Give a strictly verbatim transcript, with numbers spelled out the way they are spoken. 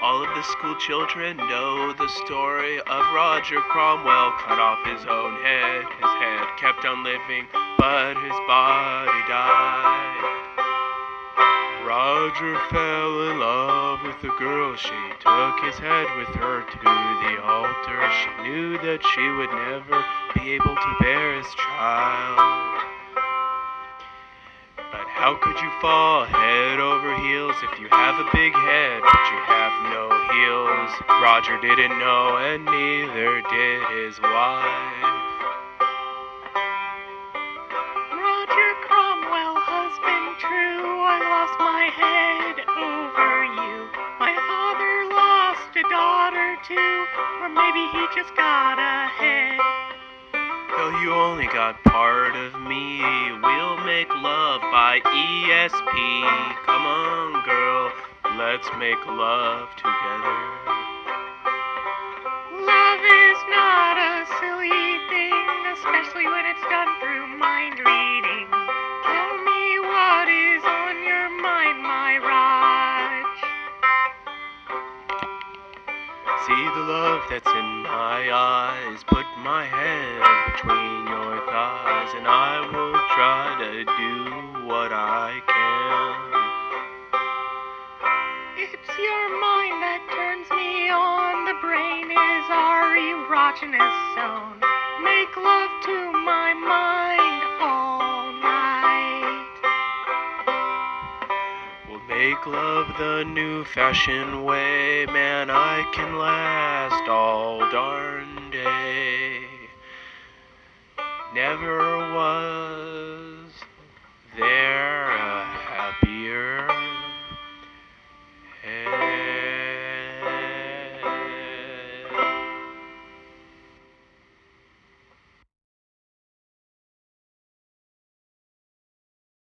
All of the school children know the story of Roger Cromwell cut off his own head. His head kept on living, but his body died. Roger fell in love with the girl. She took his head with her to the altar. She knew that she would never be able to bear his child. But how could you fall head over heels if you have a big head but you have no heels? Roger didn't know, and neither did his wife. Roger Cromwell, husband true, I lost my head over you. My father lost a daughter too, or maybe he just got a head. Though you only got part of me, we'll make love by E S P. Come on, girl, let's make love together. Love is not a silly thing, especially when it's done through mind reading. Tell me what is on your mind, my Raj. See the love that's in my eyes. Put my head between your thighs, and I will try to do what I can. It's your mind that turns me on. The brain is our erogenous zone. Make love to my mind all night. We'll make love the new-fashioned way. Man, I can last all darn day. Never was